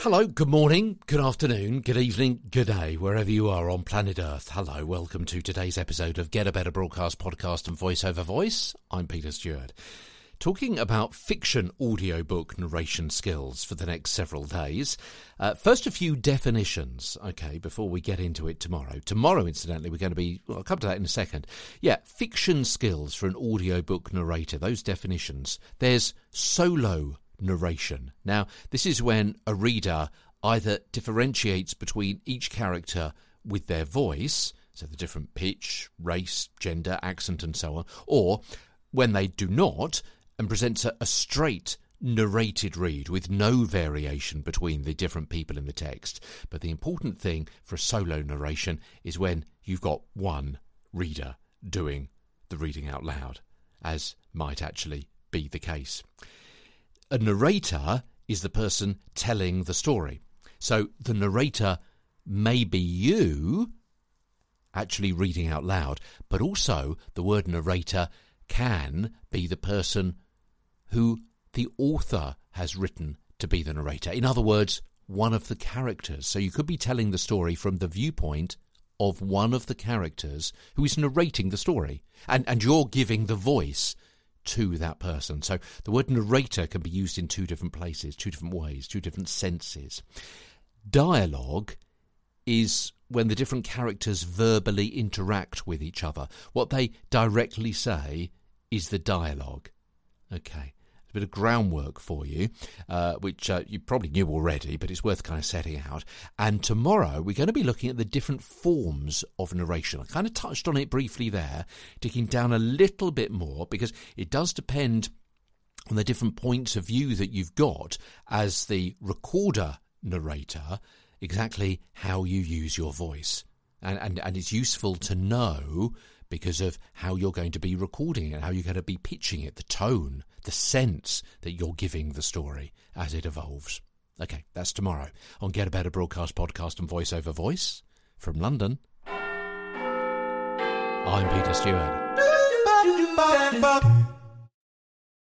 Hello, good morning, good afternoon, good evening, good day, wherever you are on planet Earth. Hello, welcome to today's episode of Get a Better Broadcast Podcast and Voice Over Voice. I'm Peter Stewart. Talking about fiction audiobook narration skills for the next several days. First, a few definitions, okay, before we get into it tomorrow. Tomorrow, incidentally, we're going to be, I'll come to that in a second. Yeah, fiction skills for an audiobook narrator, those definitions. There's solo narration. Now, this is when a reader either differentiates between each character with their voice, so the different pitch, race, gender, accent, and so on, or when they do not, and presents a straight narrated read with no variation between the different people in the text. But the important thing for a solo narration is when you've got one reader doing the reading out loud, as might actually be the case. A narrator is the person telling the story. So the narrator may be you actually reading out loud, but also the word narrator can be the person who the author has written to be the narrator. In other words, one of the characters. So you could be telling the story from the viewpoint of one of the characters who is narrating the story, and you're giving the voice to that person. So the word narrator can be used in two different places, two different ways, two different senses. Dialogue is when the different characters verbally interact with each other. What they directly say is the dialogue. Okay. A bit of groundwork for you, which you probably knew already, but it's worth kind of setting out. And tomorrow we're going to be looking at the different forms of narration. I kind of touched on it briefly there, digging down a little bit more, because it does depend on the different points of view that you've got as the recorder narrator, exactly how you use your voice. And it's useful to know because of how you're going to be recording it, how you're going to be pitching it, the tone, the sense that you're giving the story as it evolves. Okay, that's tomorrow on Get a Better Broadcast Podcast and Voice Over Voice from London. I'm Peter Stewart.